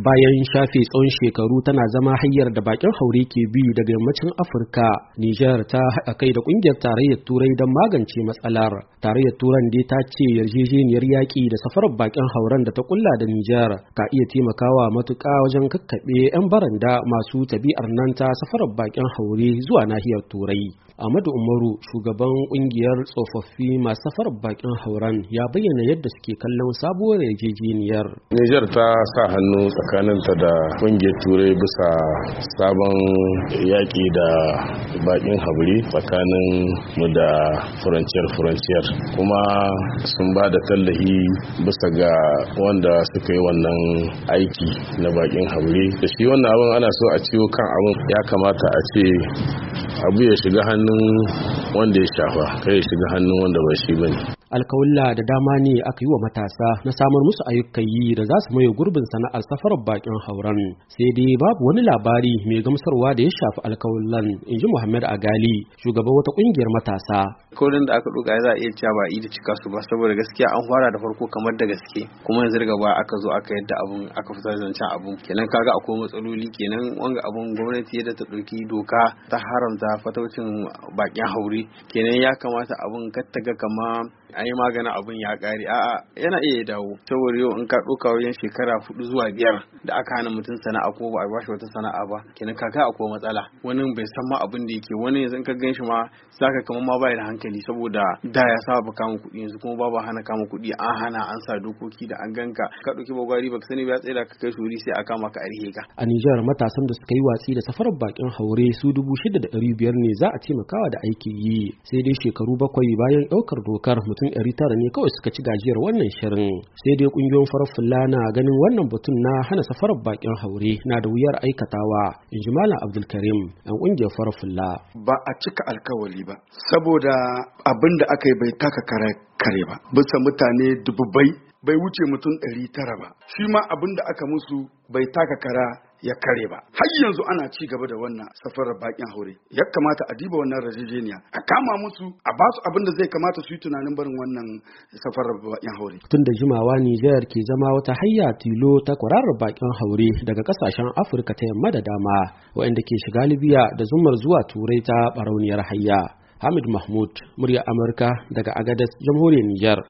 Bayan shafe tsawon shekaru tana zama hanyar da bakin haure ke bi daga yammacin Afirka, Nijar ta haɗa kai da ƙungiyar tarayyar Turai don magance matsalar. Tarayyar Turan dai ta ce yarjejeniyar yaƙi da safarar bakin hauren da ta kulla da Nijar ka iya taimakawa matuƙa wajen kakkaɓe 'yan baranda masu tabi'ar nan ta safarar bakin haure zuwa nahiyar Turai. Ahmadu Umaru, shugaban ƙungiyar tsofaffi masu safarar bakin hauren, ya bayyana yadda suke kallon sabuwar yarjejeniyar. Nijar ta sa hannu tsakaninta da ƙungiyar Turai bisa sabon yaƙi da bakin haure tsakanin mu da furanciyar kuma sun ba da tallahi bisa ga wanda suka yi wannan aiki na bakin haure. Da shi wannan abin ana so a ciwo kan abin, ya kamata a ce abu ya shiga hannun wanda ya shafa, kai ya shiga hannun wanda ba shi bane. Alkawulla da dama ne aka yi wa matasa na samar musu ayyukan yi da za su maye gurbin sana'ar safarar bakin hauren, sai dai babu wani labari mai gamsarwa da ya shafi alkawullan, in ji Muhammad Agali, shugaban wata kungiyar matasa. Kodin da aka duka za a iya cewa ba da cika su ba, saboda gaskiya an fara da farko kamar da gaske, kuma yanzu daga baya aka zo aka yadda abun aka fitar zancen abun, kenan kaga akwai matsaloli. Kenan wanga abun gwamnati yadda ta dauki doka ta haramta fataucin bakin haure, kenan ya kamata abun kattaga kama an yi magana abun ya kare. A'a, yana iya dawo, saboda yau in ka ɗauka wajen shekara 4 zuwa 5 da aka hana mutum sana'a ko ba a bashi wata sana'a ba, kenan kaga akwai matsala. Wani bai san ma abin da yake, wani yanzu in ka gan shi ma zaka kamar ma bai da hankali, saboda da ya saba kama kuɗi, yanzu kuma babu hana kama kuɗi, an hana, an sa dokoki da an ganka ka ɗauki bagwari baka sani ba, tsaye da ka kai suri sai a kama ka a rihe ka. A Nijar, matasan da suka yi watsi da safarar bakin haure su 6,500 ne za a taimakawa da aikin yi, sai dai shekaru 7 bayan ɗaukar dokar mutum 900 ne kawai suka ci gajiyar wannan shirin. Sai dai kungiyoyin farar fulla na ganin wannan batun na hana safarar bakin haure na da wuyar aikatawa, in ji Malam Abdulkarim, ɗan kungiyar farar fulla. Ba a cika alkawali ba, saboda abin da aka yi bai taka kare ba, bisa mutane dubbai, bai wuce mutum 900 ba. Shi ma abin da aka musu bai taka kara ya kare ba. Har yanzu ana ci gaba da wannan safarar bakin haure. Ya kamata a diba wannan rajejeniya, a kama musu, a ba su abin da zai kamata su yi tunanin barin wannan safarar bakin haure. Tun da jimawa Nijar ke zama wata hayya tilo ta kwararar bakin haure daga kasashen Afirka ta yamma da dama, waɗanda ke shiga Libya da zumar zuwa Turai ta barauniyar hayya. Hamid Mahmud, murya Amurka daga Agadez, Jamhuriyar Nijar.